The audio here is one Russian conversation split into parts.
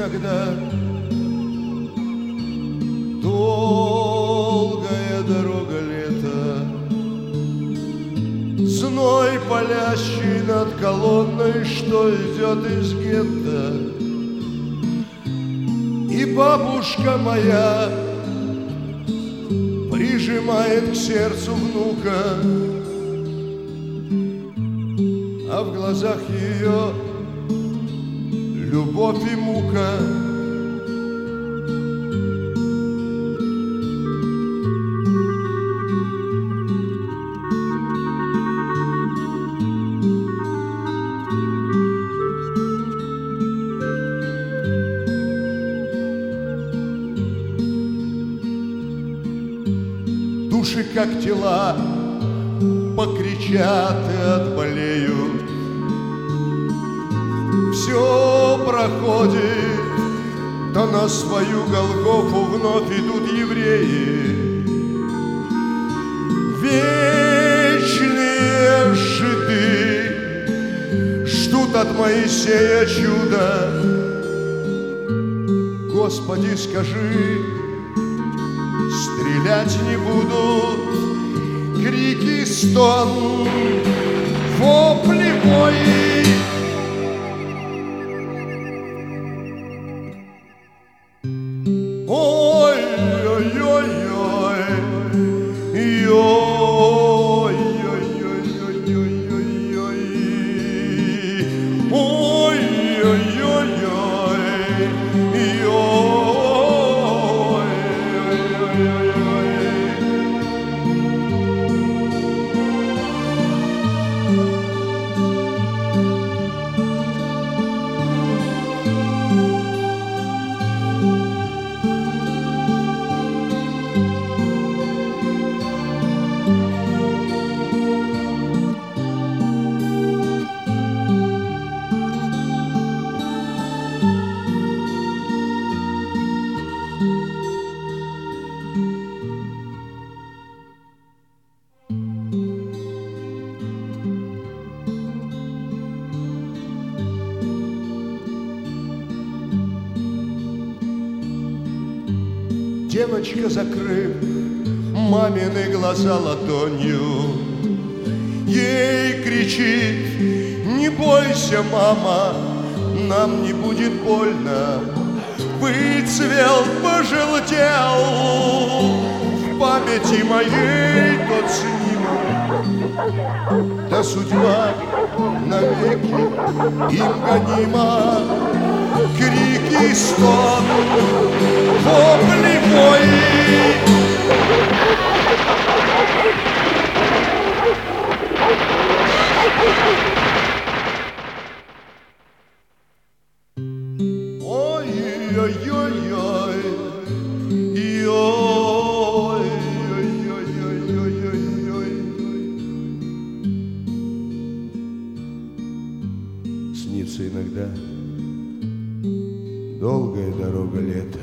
иногда. Долгая дорога лета, зной палящий над колонной, что идет из гетто. И бабушка моя прижимает к сердцу внука, а в глазах ее любовь и мука. Души, как тела, покричат и отболеют. Все проходит, да на свою Голгофу вновь идут евреи. Вечные жиды ждут от Моисея чуда. Господи, скажи, стрелять не будут, крики, стон, вопли мои. Ой-ой-ой-ой, ой-ой-ой-ой-ой-ой, Девочка, закрыв мамины глаза ладонью, ей кричит: не бойся, мама, нам не будет больно. Выцвел, пожелтел в памяти моей тот снимок, да судьба навеки им гонима. Крики, стон, вопли мои. Ой-ой-ой-ой, ой-ой-ой-ой-ой-ой. Снится иногда долгая дорога лета,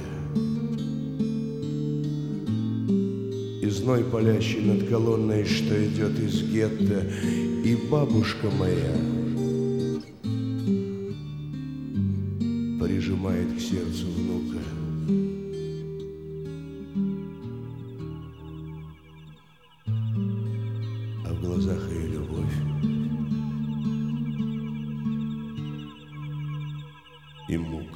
и зной палящий над колонной, что идет из гетто, и бабушка моя прижимает к сердцу внука. А в глазах ее любовь и мука.